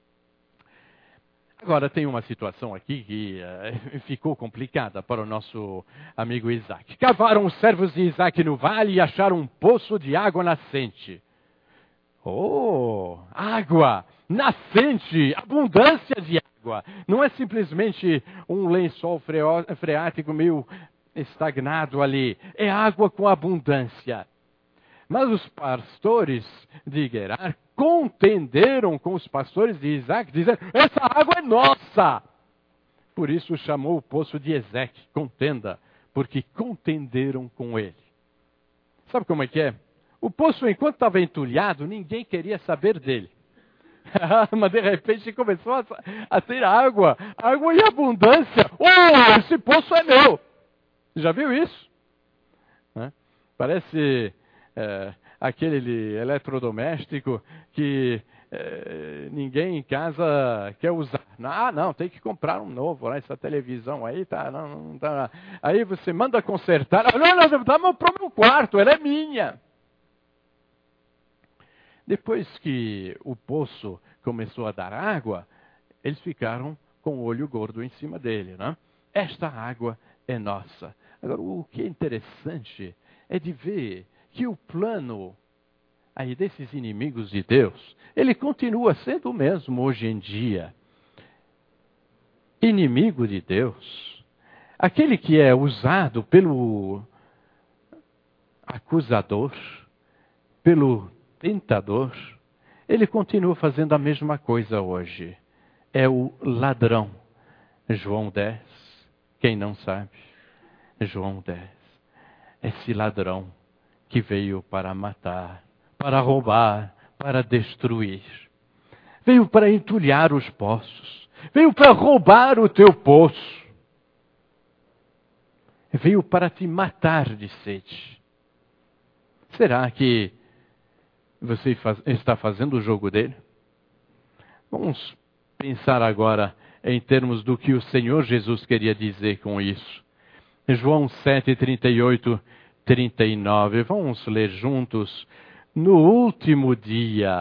Agora, tem uma situação aqui que ficou complicada para o nosso amigo Isaac. Cavaram os servos de Isaac no vale e acharam um poço de água nascente. Oh, água nascente, abundância de água. Não é simplesmente um lençol freático meio estagnado ali. É água com abundância. Mas os pastores de Gerar contenderam com os pastores de Isaac, dizendo, essa água é nossa. Por isso chamou o poço de Ezeque, contenda, porque contenderam com ele. Sabe como é que é? O poço, enquanto estava entulhado, ninguém queria saber dele. Mas de repente começou a ter água em abundância. Oh, esse poço é meu. Já viu isso? Parece aquele eletrodoméstico que ninguém em casa quer usar. Ah, não, tem que comprar um novo. Essa televisão aí não tá. Aí você manda consertar. Não, dá para o meu quarto, ela é minha. Depois que o poço começou a dar água, eles ficaram com o olho gordo em cima dele, né? Esta água é nossa. Agora, o que é interessante é de ver que o plano aí desses inimigos de Deus, ele continua sendo o mesmo hoje em dia. Inimigo de Deus, aquele que é usado pelo acusador, pelo tentador, ele continua fazendo a mesma coisa hoje. É o ladrão. João 10, quem não sabe? João 10. Esse ladrão que veio para matar, para roubar, para destruir. Veio para entulhar os poços. Veio para roubar o teu poço. Veio para te matar de sede. Será que você está fazendo o jogo dele? Vamos pensar agora em termos do que o Senhor Jesus queria dizer com isso. João 7, 38, 39. Vamos ler juntos. No último dia,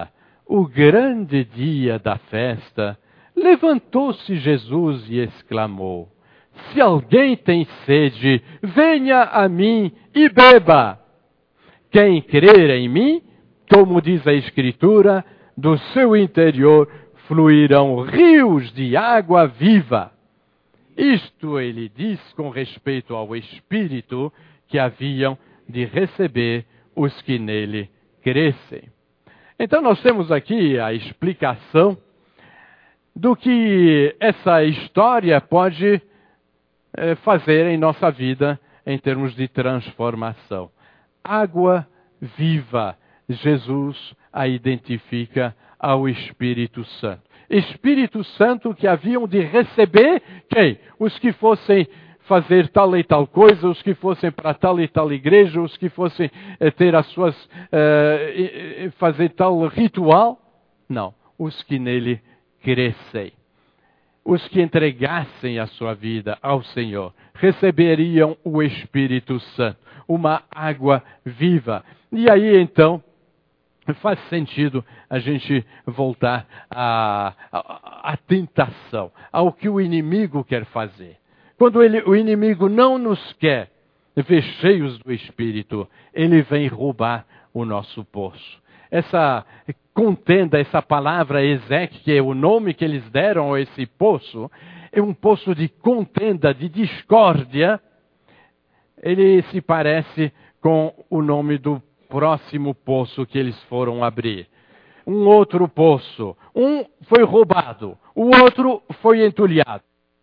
o grande dia da festa, levantou-se Jesus e exclamou: se alguém tem sede, venha a mim e beba. Quem crer em mim, como diz a Escritura, do seu interior fluirão rios de água viva. Isto ele diz com respeito ao Espírito que haviam de receber os que nele crescem. Então nós temos aqui a explicação do que essa história pode fazer em nossa vida em termos de transformação. Água viva, Jesus a identifica ao Espírito Santo. Espírito Santo que haviam de receber quem? Os que fossem fazer tal e tal coisa, os que fossem para tal e tal igreja, os que fossem ter as suas fazer tal ritual. Não, os que nele crescem. Os que entregassem a sua vida ao Senhor receberiam o Espírito Santo, uma água viva. E aí então faz sentido a gente voltar à tentação, ao que o inimigo quer fazer. Quando o inimigo não nos quer ver cheios do Espírito, ele vem roubar o nosso poço. Essa contenda, essa palavra Ezequiel, que é o nome que eles deram a esse poço, é um poço de contenda, de discórdia. Ele se parece com o nome do próximo poço que eles foram abrir. Um outro poço. Um foi roubado, o outro foi entulhado.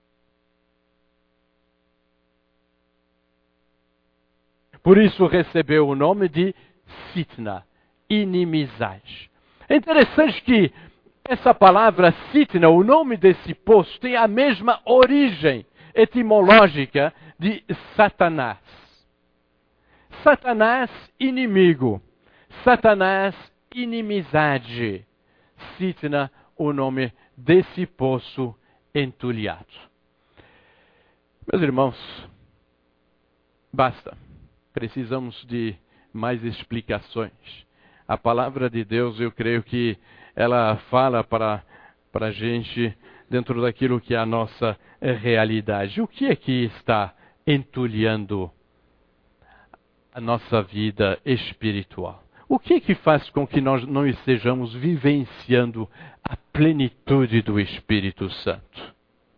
Por isso recebeu o nome de Sitna, inimizade. É interessante que essa palavra Sitna, o nome desse poço, tem a mesma origem etimológica de Satanás. Satanás, inimigo. Satanás, inimizade. Sitna, o nome desse poço entulhado. Meus irmãos, basta. Precisamos de mais explicações. A palavra de Deus, eu creio que ela fala para a gente dentro daquilo que é a nossa realidade. O que é que está entulhando a nossa vida espiritual? O que é que faz com que nós não estejamos vivenciando a plenitude do Espírito Santo?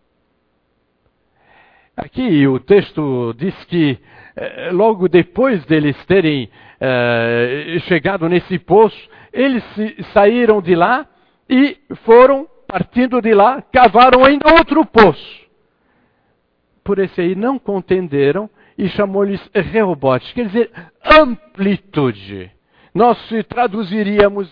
Aqui o texto diz que logo depois deles terem chegado nesse poço, eles saíram de lá e foram, partindo de lá, cavaram ainda outro poço. Por esse aí não contenderam e chamou-lhes Rehobote, quer dizer, amplitude. Nós traduziríamos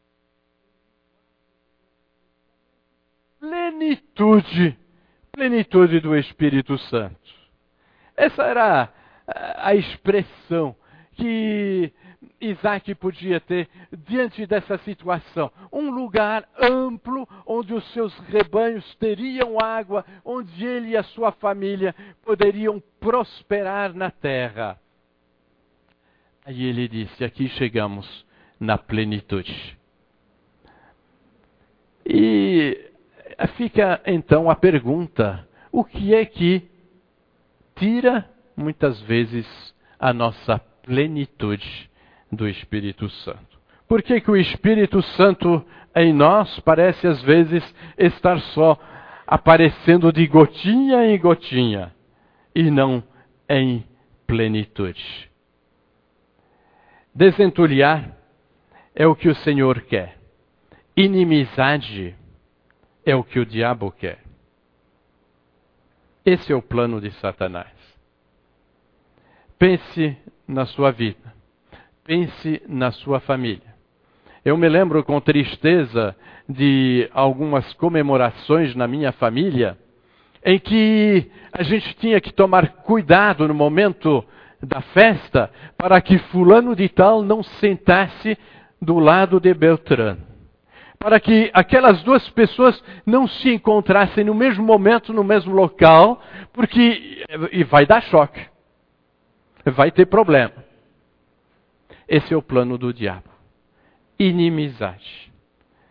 plenitude do Espírito Santo. Essa era a expressão que Isaac podia ter diante dessa situação. Um lugar amplo onde os seus rebanhos teriam água, onde ele e a sua família poderiam prosperar na terra. Aí ele disse, aqui chegamos na plenitude. E fica então a pergunta, o que é que tira muitas vezes a nossa plenitude do Espírito Santo? Por que o Espírito Santo em nós parece às vezes estar só aparecendo de gotinha em gotinha e não em plenitude? Desentulhar é o que o Senhor quer. Inimizade é o que o diabo quer. Esse é o plano de Satanás. Pense na sua vida. Pense na sua família. Eu me lembro com tristeza de algumas comemorações na minha família, em que a gente tinha que tomar cuidado no momento da festa, para que fulano de tal não sentasse do lado de Beltrano. Para que aquelas duas pessoas não se encontrassem no mesmo momento, no mesmo local, porque vai dar choque. Vai ter problema. Esse é o plano do diabo. Inimizade.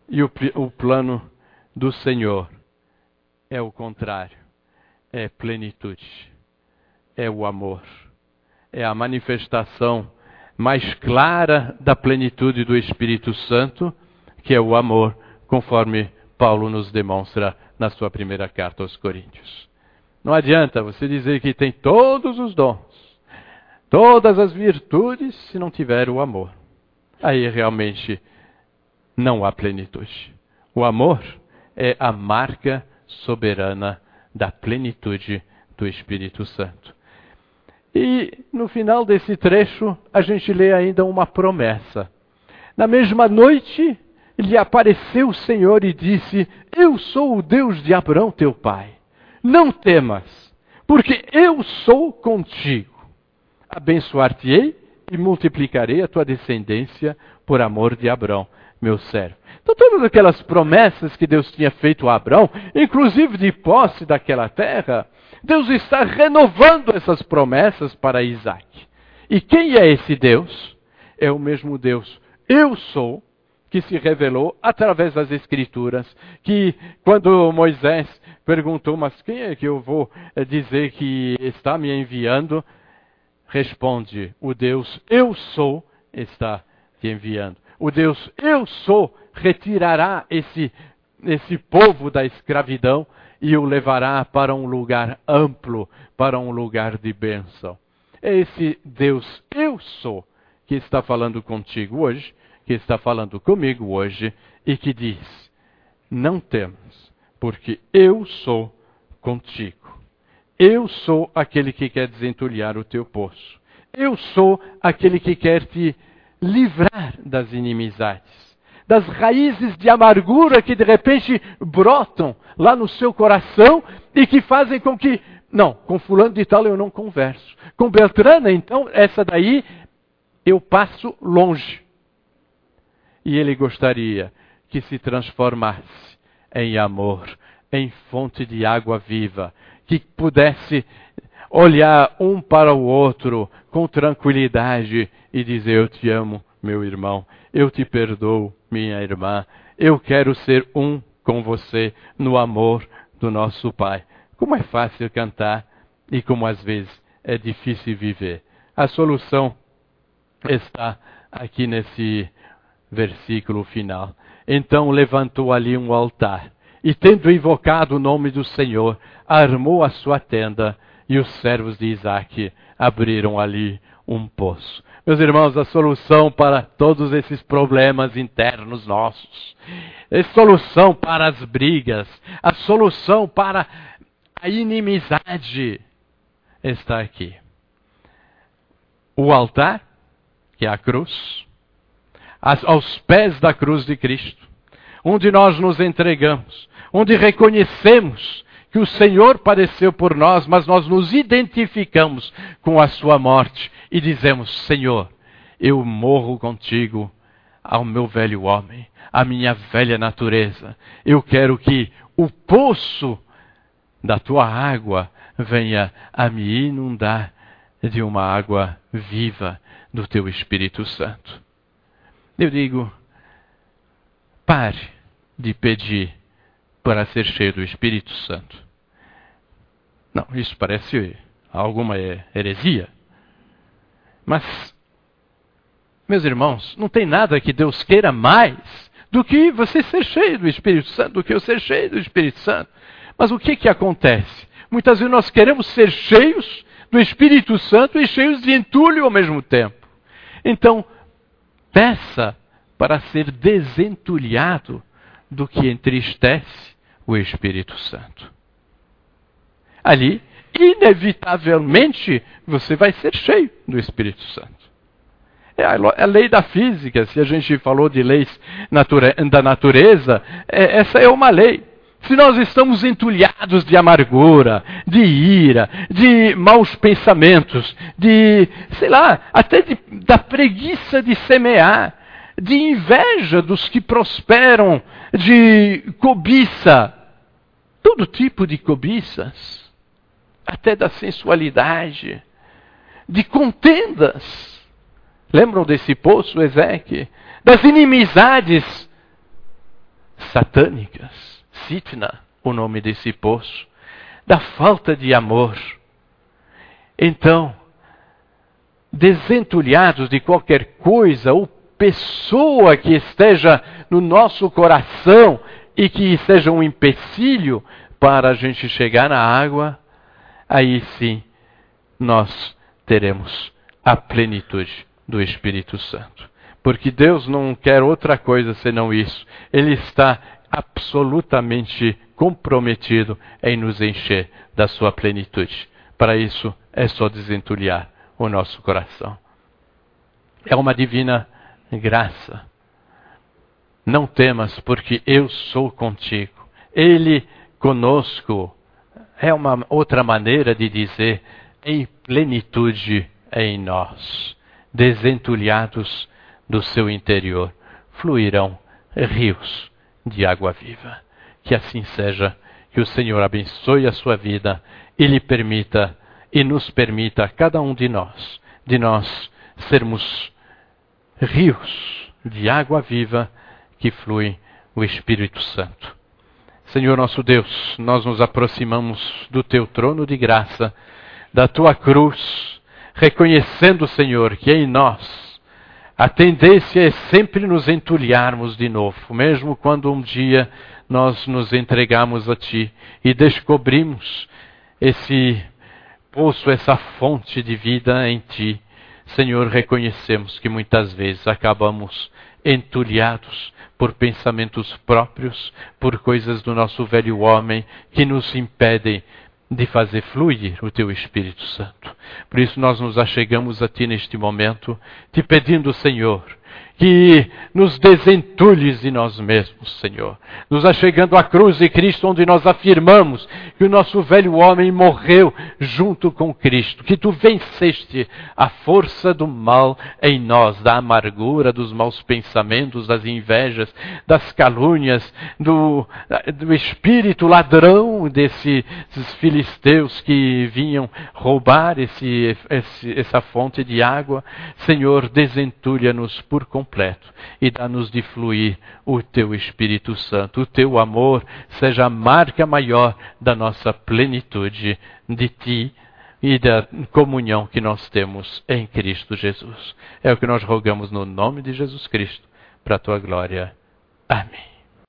E o plano do Senhor é o contrário. É plenitude. É o amor. É a manifestação mais clara da plenitude do Espírito Santo, que é o amor, conforme Paulo nos demonstra na sua primeira carta aos Coríntios. Não adianta você dizer que tem todos os dons, todas as virtudes, se não tiver o amor. Aí realmente não há plenitude. O amor é a marca soberana da plenitude do Espírito Santo. E no final desse trecho, a gente lê ainda uma promessa. Na mesma noite, lhe apareceu o Senhor e disse: eu sou o Deus de Abraão, teu pai. Não temas, porque eu sou contigo. Abençoar-te-ei e multiplicarei a tua descendência por amor de Abraão, meu servo. Então todas aquelas promessas que Deus tinha feito a Abraão, inclusive de posse daquela terra, Deus está renovando essas promessas para Isaac. E quem é esse Deus? É o mesmo Deus, eu sou, que se revelou através das Escrituras, que quando Moisés perguntou, mas quem é que eu vou dizer que está me enviando? Responde, o Deus eu sou está te enviando. O Deus eu sou retirará esse povo da escravidão e o levará para um lugar amplo, para um lugar de bênção. É esse Deus eu sou que está falando contigo hoje, que está falando comigo hoje e que diz: não temas, porque eu sou contigo. Eu sou aquele que quer desentulhar o teu poço. Eu sou aquele que quer te livrar das inimizades, das raízes de amargura que de repente brotam lá no seu coração e que fazem com que, não, com fulano de tal eu não converso. Com Beltrana, então, essa daí eu passo longe. E ele gostaria que se transformasse em amor, em fonte de água viva, que pudesse olhar um para o outro com tranquilidade e dizer: eu te amo, meu irmão, eu te perdoo, minha irmã, eu quero ser um com você no amor do nosso Pai. Como é fácil cantar e como às vezes é difícil viver. A solução está aqui nesse versículo final. Então levantou ali um altar e, tendo invocado o nome do Senhor, armou a sua tenda e os servos de Isaac abriram ali um poço. Meus irmãos, a solução para todos esses problemas internos nossos, a solução para as brigas, a solução para a inimizade está aqui. O altar, que é a cruz, aos pés da cruz de Cristo, onde nós nos entregamos, onde reconhecemos que o Senhor padeceu por nós, mas nós nos identificamos com a sua morte e dizemos: Senhor, eu morro contigo ao meu velho homem, à minha velha natureza. Eu quero que o poço da tua água venha a me inundar de uma água viva do teu Espírito Santo. Eu digo, pare de pedir para ser cheio do Espírito Santo. Não, isso parece alguma heresia. Mas, meus irmãos, não tem nada que Deus queira mais do que você ser cheio do Espírito Santo, do que eu ser cheio do Espírito Santo. Mas o que acontece? Muitas vezes nós queremos ser cheios do Espírito Santo e cheios de entulho ao mesmo tempo. Então, peça para ser desentulhado do que entristece o Espírito Santo. Ali, inevitavelmente, você vai ser cheio do Espírito Santo. É a lei da física. Se a gente falou de leis da natureza, essa é uma lei. Se nós estamos entulhados de amargura, de ira, de maus pensamentos, de, até da preguiça de semear, de inveja dos que prosperam, de cobiça, todo tipo de cobiças, até da sensualidade, de contendas. Lembram desse poço, Ezequiel? Das inimizades, satânicas. Sitna, o nome desse poço, da falta de amor. Então, desentulhados de qualquer coisa ou pessoa que esteja no nosso coração e que seja um empecilho para a gente chegar na água, aí sim nós teremos a plenitude do Espírito Santo. Porque Deus não quer outra coisa senão isso. Ele está absolutamente comprometido em nos encher da sua plenitude. Para isso é só desentulhar o nosso coração. É uma divina graça. Não temas, porque eu sou contigo. Ele conosco é uma outra maneira de dizer em plenitude em nós. Desentulhados do seu interior, fluirão rios de água viva. Que assim seja, que o Senhor abençoe a sua vida e lhe permita e nos permita, a cada um de nós sermos rios de água viva que flui o Espírito Santo. Senhor nosso Deus, nós nos aproximamos do teu trono de graça, da tua cruz, reconhecendo, Senhor, que em nós a tendência é sempre nos entulharmos de novo, mesmo quando um dia nós nos entregamos a Ti e descobrimos esse poço, essa fonte de vida em Ti. Senhor, reconhecemos que muitas vezes acabamos entulhados por pensamentos próprios, por coisas do nosso velho homem que nos impedem de fazer fluir o Teu Espírito Santo. Por isso nós nos achegamos a Ti neste momento, te pedindo, Senhor, que nos desentulhes de nós mesmos, Senhor. Nos achegando à cruz de Cristo, onde nós afirmamos que o nosso velho homem morreu junto com Cristo, que Tu venceste a força do mal em nós, da amargura, dos maus pensamentos, das invejas, das calúnias, do espírito ladrão desses filisteus que vinham roubar essa fonte de água. Senhor, desentulha-nos por completo e dá-nos de fluir o Teu Espírito Santo. O Teu amor seja a marca maior da nossa plenitude de Ti e da comunhão que nós temos em Cristo Jesus. É o que nós rogamos no nome de Jesus Cristo, para a Tua glória. Amém.